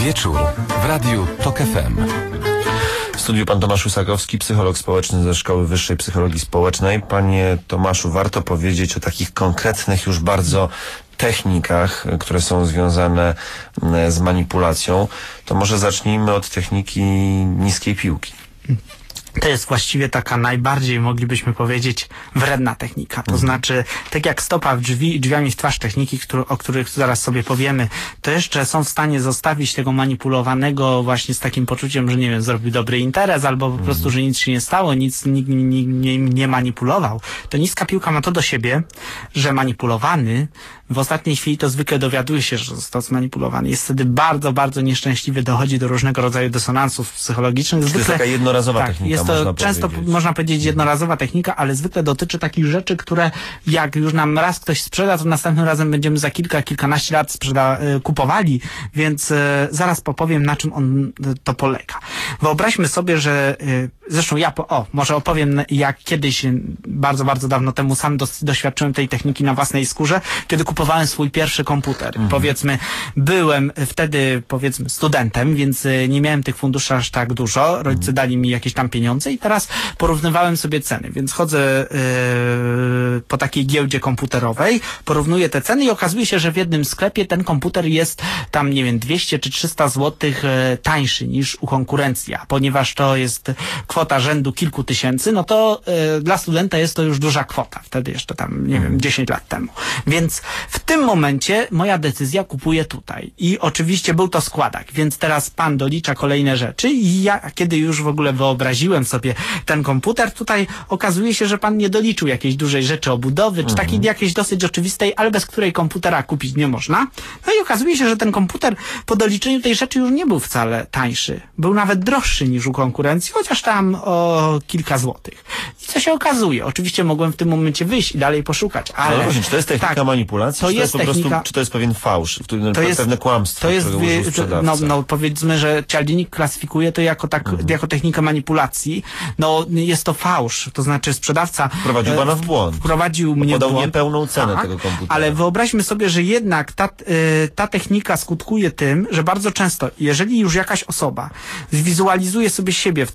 Wieczór w Radiu TOK FM. W studiu pan Tomasz Łysakowski, psycholog społeczny ze Szkoły Wyższej Psychologii Społecznej. Panie Tomaszu, warto powiedzieć o takich konkretnych już bardzo technikach, które są związane z manipulacją. To może zacznijmy od techniki niskiej piłki. To jest właściwie taka najbardziej, moglibyśmy powiedzieć, wredna technika. To znaczy, tak jak stopa w drzwi, drzwiami w twarz techniki, o których zaraz sobie powiemy, to jeszcze są w stanie zostawić tego manipulowanego właśnie z takim poczuciem, że nie wiem, zrobił dobry interes, albo po prostu, że nic się nie stało, nikt nie manipulował. To niska piłka ma to do siebie, że manipulowany w ostatniej chwili to zwykle dowiaduje się, że został zmanipulowany. Jest wtedy bardzo, bardzo nieszczęśliwy, dochodzi do różnego rodzaju dysonansów psychologicznych. To jest taka jednorazowa technika. Jest to często, można powiedzieć, jednorazowa technika, ale zwykle dotyczy takich rzeczy, które jak już nam raz ktoś sprzeda, to następnym razem będziemy za kilkanaście lat kupowali, więc zaraz popowiem, na czym on to polega. Wyobraźmy sobie, że zresztą może opowiem, jak kiedyś, bardzo, bardzo dawno temu sam doświadczyłem tej techniki na własnej skórze, kiedy kupowałem swój pierwszy komputer. Powiedzmy, byłem wtedy, studentem, więc nie miałem tych funduszy aż tak dużo. Rodzice dali mi jakieś tam pieniądze i teraz porównywałem sobie ceny, więc chodzę po takiej giełdzie komputerowej, porównuję te ceny i okazuje się, że w jednym sklepie ten komputer jest tam, nie wiem, 200 czy 300 złotych tańszy niż u konkurencji, a ponieważ to jest kwota rzędu kilku tysięcy, no to dla studenta jest to już duża kwota. Wtedy jeszcze tam, nie wiem, 10 lat temu. Więc w tym momencie moja decyzja kupuje tutaj. I oczywiście był to składak, więc teraz pan dolicza kolejne rzeczy i ja, kiedy już w ogóle wyobraziłem sobie ten komputer, tutaj okazuje się, że pan nie doliczył jakiejś dużej rzeczy obudowy, czy takiej jakiejś dosyć oczywistej, ale bez której komputera kupić nie można. No i okazuje się, że ten komputer po doliczeniu tej rzeczy już nie był wcale tańszy. Był nawet droższy niż u konkurencji, chociaż tam o kilka złotych. I co się okazuje? Oczywiście mogłem w tym momencie wyjść i dalej poszukać, ale... No właśnie, czy to jest technika manipulacji, to czy to jest po technika, prostu, czy to jest pewien fałsz, pewne kłamstwo, to jest, którego użył sprzedawca? no powiedzmy, że Cialdini klasyfikuje to jako technikę manipulacji. No jest to fałsz, to znaczy sprzedawca wprowadził pana w błąd. Wprowadził mnie w błąd. Podał niepełną cenę tego komputera. Ale wyobraźmy sobie, że jednak ta technika skutkuje tym, że bardzo często, jeżeli już jakaś osoba zwizualizuje sobie siebie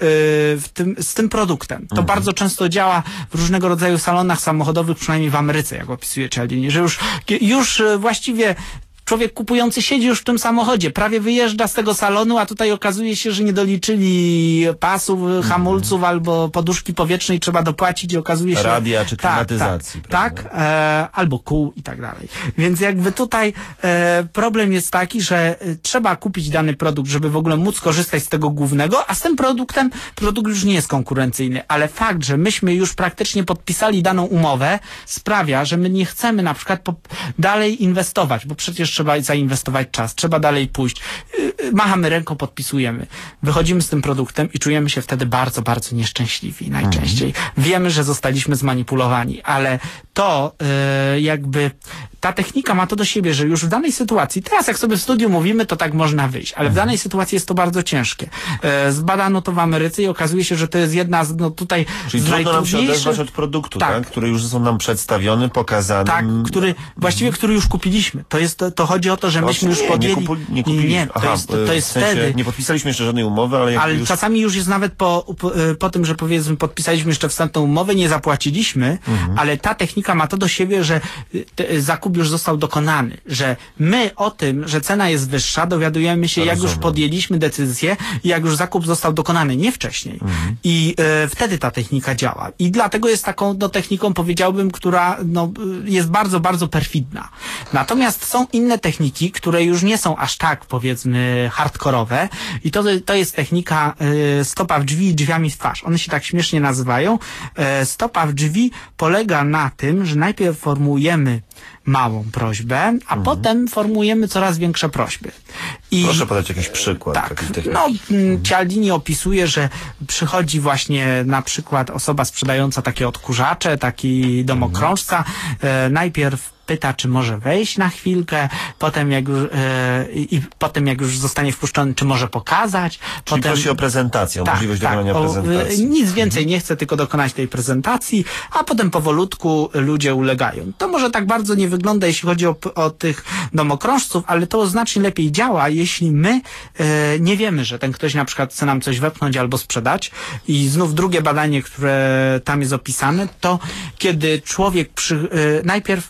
z tym produktem, to bardzo często działa w różnego rodzaju salonach samochodowych, przynajmniej w Ameryce, jak opisuje Cialdini, że już właściwie człowiek kupujący siedzi już w tym samochodzie, prawie wyjeżdża z tego salonu, a tutaj okazuje się, że nie doliczyli pasów, hamulców albo poduszki powietrznej, trzeba dopłacić i okazuje się... Radia czy klimatyzacji. Albo kół i tak dalej. Więc jakby tutaj problem jest taki, że trzeba kupić dany produkt, żeby w ogóle móc korzystać z tego głównego, a z tym produktem, produkt już nie jest konkurencyjny, ale fakt, że myśmy już praktycznie podpisali daną umowę, sprawia, że my nie chcemy na przykład dalej inwestować, bo przecież trzeba zainwestować czas, trzeba dalej pójść. Machamy ręką, podpisujemy. Wychodzimy z tym produktem i czujemy się wtedy bardzo, bardzo nieszczęśliwi najczęściej. Wiemy, że zostaliśmy zmanipulowani, ale to jakby ta technika ma to do siebie, że już w danej sytuacji, teraz jak sobie w studiu mówimy, to tak można wyjść, ale w danej sytuacji jest to bardzo ciężkie. Zbadano to w Ameryce i okazuje się, że to jest jedna z, tutaj czyli z trudno nam się odezwać od produktu, tak? Który już są nam przedstawiony, pokazany. Tak, który już kupiliśmy. To chodzi o to, że myśmy już podjęli... Nie kupiliśmy. To jest w sensie wtedy... Nie podpisaliśmy jeszcze żadnej umowy, ale już... czasami już jest nawet po tym, że powiedzmy podpisaliśmy jeszcze wstępną umowę, nie zapłaciliśmy, ale ta technika ma to do siebie, że zakup już został dokonany, że my o tym, że cena jest wyższa, dowiadujemy się, jak już podjęliśmy decyzję i jak już zakup został dokonany, nie wcześniej. I wtedy ta technika działa. I dlatego jest taką techniką, powiedziałbym, która jest bardzo, bardzo perfidna. Natomiast są inne techniki, które już nie są aż tak, powiedzmy, hardkorowe i to jest technika stopa w drzwi i drzwiami w twarz. One się tak śmiesznie nazywają. Stopa w drzwi polega na tym, że najpierw formułujemy małą prośbę, a potem formułujemy coraz większe prośby. Proszę podać jakiś przykład takiej techniki. Cialdini opisuje, że przychodzi właśnie na przykład osoba sprzedająca takie odkurzacze, taki domokrążca, najpierw pyta, czy może wejść na chwilkę, potem jak już zostanie wpuszczony, czy może pokazać. Czyli prosi o prezentację, o możliwość dokonania prezentacji. Nic więcej nie chce, tylko dokonać tej prezentacji, a potem powolutku ludzie ulegają. To może tak bardzo nie wygląda, jeśli chodzi o tych domokrążców, ale to znacznie lepiej działa, jeśli my nie wiemy, że ten ktoś na przykład chce nam coś wepchnąć albo sprzedać. I znów drugie badanie, które tam jest opisane, to kiedy człowiek najpierw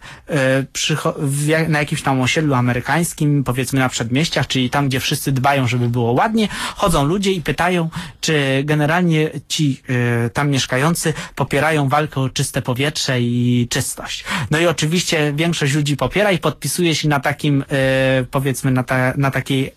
na jakimś tam osiedlu amerykańskim, powiedzmy na przedmieściach, czyli tam, gdzie wszyscy dbają, żeby było ładnie, chodzą ludzie i pytają, czy generalnie ci tam mieszkający popierają walkę o czyste powietrze i czystość. No i oczywiście większość ludzi popiera i podpisuje się na takim, powiedzmy, na takiej,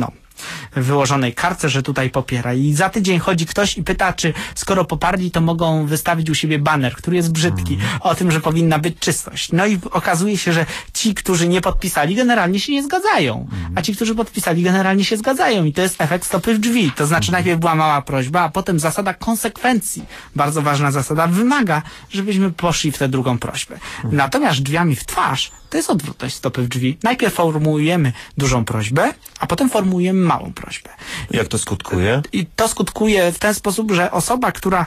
wyłożonej kartce, że tutaj popiera. I za tydzień chodzi ktoś i pyta, czy skoro poparli, to mogą wystawić u siebie baner, który jest brzydki, o tym, że powinna być czystość. No i okazuje się, że ci, którzy nie podpisali, generalnie się nie zgadzają. A ci, którzy podpisali, generalnie się zgadzają. I to jest efekt stopy w drzwi. To znaczy najpierw była mała prośba, a potem zasada konsekwencji. Bardzo ważna zasada wymaga, żebyśmy poszli w tę drugą prośbę. Natomiast drzwiami w twarz to jest odwrotność stopy w drzwi. Najpierw formułujemy dużą prośbę, a potem formułujemy małą prośbę. Jak to skutkuje? I to skutkuje w ten sposób, że osoba, która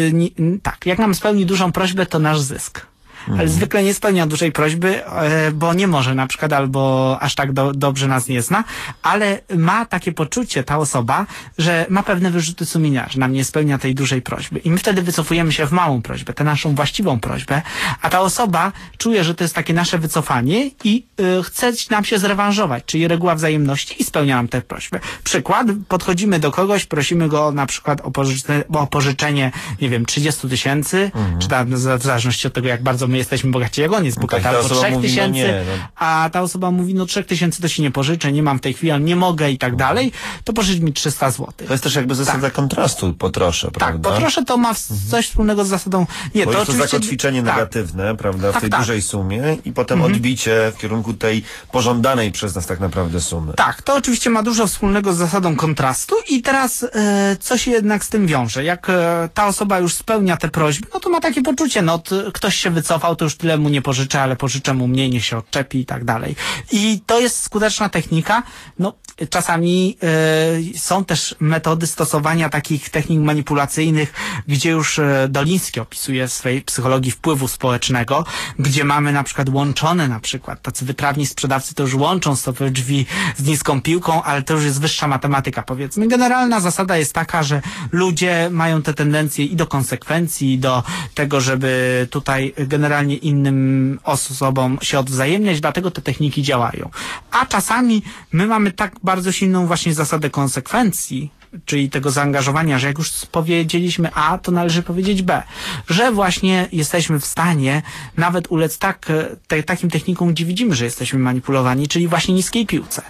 jak nam spełni dużą prośbę, to nasz zysk. Ale zwykle nie spełnia dużej prośby, bo nie może na przykład, albo aż tak dobrze nas nie zna, ale ma takie poczucie ta osoba, że ma pewne wyrzuty sumienia, że nam nie spełnia tej dużej prośby. I my wtedy wycofujemy się w małą prośbę, tę naszą właściwą prośbę, a ta osoba czuje, że to jest takie nasze wycofanie i chce nam się zrewanżować, czyli reguła wzajemności i spełnia nam tę prośbę. Przykład, podchodzimy do kogoś, prosimy go na przykład o pożyczenie, nie wiem, 30 000, czy tam w zależności od tego, jak bardzo my jesteśmy bogaci, jak on jest bogaty, albo 3 000, a ta osoba mówi, 3 000 to się nie pożyczę, nie mam w tej chwili, nie mogę i tak dalej, to pożycz mi 300 zł. To jest też jakby zasada kontrastu, potroszę, prawda? Tak, potroszę to ma coś wspólnego z zasadą... Nie, bo to jest to zakotwiczenie negatywne, prawda, w tej dużej sumie i potem odbicie w kierunku tej pożądanej przez nas tak naprawdę sumy. Tak, to oczywiście ma dużo wspólnego z zasadą kontrastu i teraz co się jednak z tym wiąże? Jak ta osoba już spełnia te prośby, to ma takie poczucie, ktoś się wycofał, to już tyle mu nie pożyczę, ale pożyczę mu mniej, niech się odczepi i tak dalej. I to jest skuteczna technika. Czasami są też metody stosowania takich technik manipulacyjnych, gdzie już Doliński opisuje w swojej psychologii wpływu społecznego, gdzie mamy na przykład tacy wytrawni sprzedawcy to już łączą stopę drzwi z niską piłką, ale to już jest wyższa matematyka, powiedzmy. Generalna zasada jest taka, że ludzie mają te tendencje i do konsekwencji, i do tego, żeby tutaj generalnie innym osobom się odwzajemniać, dlatego te techniki działają. A czasami my mamy tak bardzo silną właśnie zasadę konsekwencji, czyli tego zaangażowania, że jak już powiedzieliśmy A, to należy powiedzieć B. Że właśnie jesteśmy w stanie nawet ulec takim technikom, gdzie widzimy, że jesteśmy manipulowani, czyli właśnie niskiej piłce.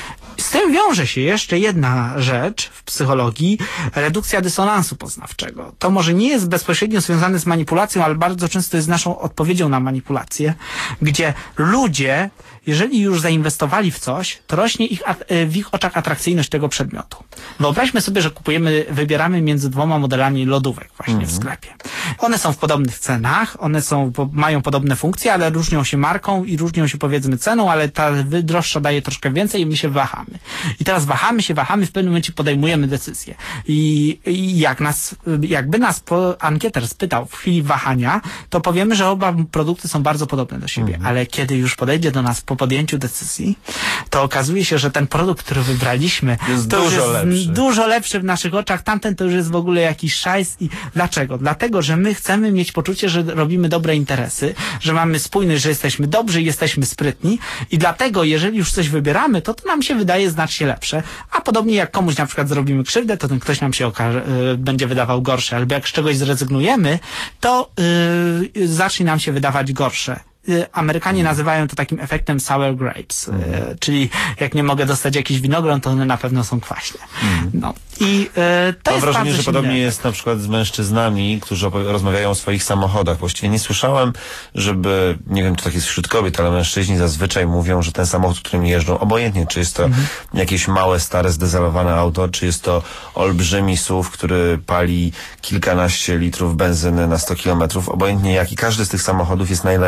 Z tym wiąże się jeszcze jedna rzecz w psychologii, redukcja dysonansu poznawczego. To może nie jest bezpośrednio związane z manipulacją, ale bardzo często jest naszą odpowiedzią na manipulację, gdzie ludzie, jeżeli już zainwestowali w coś, to rośnie w ich oczach atrakcyjność tego przedmiotu. Wyobraźmy sobie, że wybieramy między 2 modelami lodówek właśnie w sklepie. One są w podobnych cenach, mają podobne funkcje, ale różnią się marką i różnią się powiedzmy ceną, ale ta droższa daje troszkę więcej i my się wahamy. I teraz wahamy, w pewnym momencie podejmujemy decyzję. I jakby nas ankieter spytał w chwili wahania, to powiemy, że oba produkty są bardzo podobne do siebie. Ale kiedy już podejdzie do nas po podjęciu decyzji, to okazuje się, że ten produkt, który wybraliśmy, jest dużo lepszy w naszych oczach, tamten to już jest w ogóle jakiś szajs. I dlaczego? Dlatego, że my chcemy mieć poczucie, że robimy dobre interesy, że mamy spójność, że jesteśmy dobrzy i jesteśmy sprytni i dlatego, jeżeli już coś wybieramy, to nam się wydaje znacznie lepsze, a podobnie jak komuś na przykład zrobimy krzywdę, to ten ktoś nam się będzie wydawał gorszy, albo jak z czegoś zrezygnujemy, to zacznie nam się wydawać gorsze. Amerykanie nazywają to takim efektem sour grapes, czyli jak nie mogę dostać jakiś winogron, to one na pewno są kwaśne. I to mam jest wrażenie, że podobnie jest na przykład z mężczyznami, którzy rozmawiają o swoich samochodach. Właściwie nie słyszałem, żeby, nie wiem, czy tak jest wśród kobiet, ale mężczyźni zazwyczaj mówią, że ten samochód, którym jeżdżą, obojętnie, czy jest to jakieś małe, stare, zdezelowane auto, czy jest to olbrzymi SUV, który pali kilkanaście litrów benzyny na 100 kilometrów, obojętnie jaki, każdy z tych samochodów jest najlepszy,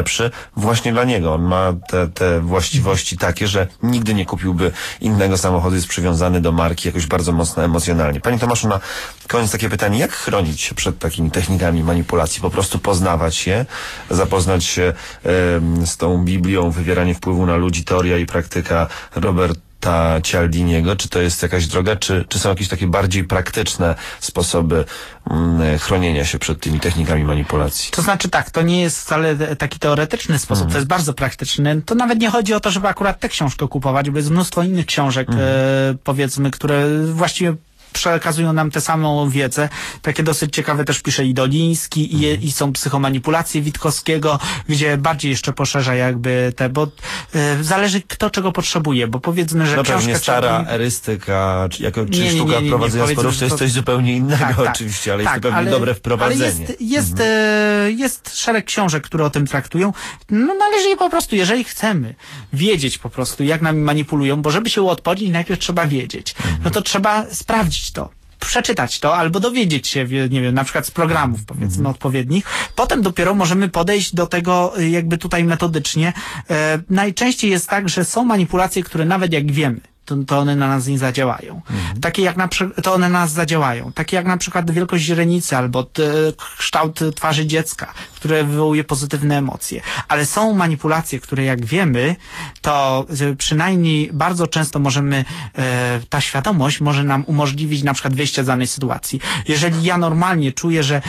właśnie dla niego. On ma te właściwości takie, że nigdy nie kupiłby innego samochodu, jest przywiązany do marki jakoś bardzo mocno emocjonalnie. Panie Tomaszu, na koniec takie pytanie, jak chronić się przed takimi technikami manipulacji? Po prostu poznawać je, zapoznać się z tą Biblią, wywieranie wpływu na ludzi, teoria i praktyka Roberta Cialdiniego. Czy to jest jakaś droga, czy są jakieś takie bardziej praktyczne sposoby chronienia się przed tymi technikami manipulacji? To znaczy tak, to nie jest wcale taki teoretyczny sposób, to jest bardzo praktyczny. To nawet nie chodzi o to, żeby akurat tę książkę kupować, bo jest mnóstwo innych książek, powiedzmy, które właściwie przekazują nam tę samą wiedzę. Takie dosyć ciekawe też pisze i Doliński i są psychomanipulacje Witkowskiego, gdzie bardziej jeszcze poszerza jakby bo zależy kto czego potrzebuje, bo powiedzmy, że no książka... pewnie stara erystyka, czy sztuka prowadzenia sporów, to jest coś zupełnie innego oczywiście, ale jest to pewnie dobre wprowadzenie. Ale jest szereg książek, które o tym traktują. No należy je po prostu, jeżeli chcemy wiedzieć po prostu, jak nami manipulują, bo żeby się uodpornić, najpierw trzeba wiedzieć. No to trzeba sprawdzić to, przeczytać to, albo dowiedzieć się, nie wiem, na przykład z programów, powiedzmy, odpowiednich. Potem dopiero możemy podejść do tego jakby tutaj metodycznie. Najczęściej jest tak, że są manipulacje, które nawet jak wiemy, to one na nas nie zadziałają. Takie jak na przykład, to one na nas zadziałają. Takie jak na przykład wielkość źrenicy albo kształt twarzy dziecka, które wywołuje pozytywne emocje. Ale są manipulacje, które jak wiemy, to przynajmniej bardzo często możemy, ta świadomość może nam umożliwić na przykład wyjście z danej sytuacji. Jeżeli ja normalnie czuję, że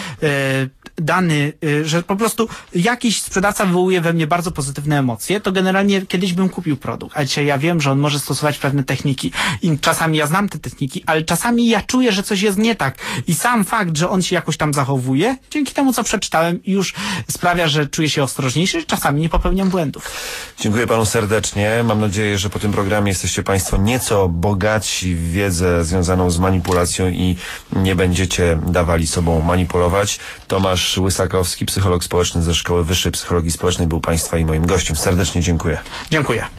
że po prostu jakiś sprzedawca wywołuje we mnie bardzo pozytywne emocje, to generalnie kiedyś bym kupił produkt, a dzisiaj ja wiem, że on może stosować pewne techniki i czasami ja znam te techniki, ale czasami ja czuję, że coś jest nie tak i sam fakt, że on się jakoś tam zachowuje, dzięki temu co przeczytałem, już sprawia, że czuję się ostrożniejszy, czasami nie popełniam błędów. Dziękuję panu serdecznie. Mam nadzieję, że po tym programie jesteście państwo nieco bogatsi w wiedzę związaną z manipulacją i nie będziecie dawali sobą manipulować. Tomasz Łysakowski, psycholog społeczny ze Szkoły Wyższej Psychologii Społecznej, był państwa i moim gościem. Serdecznie dziękuję. Dziękuję.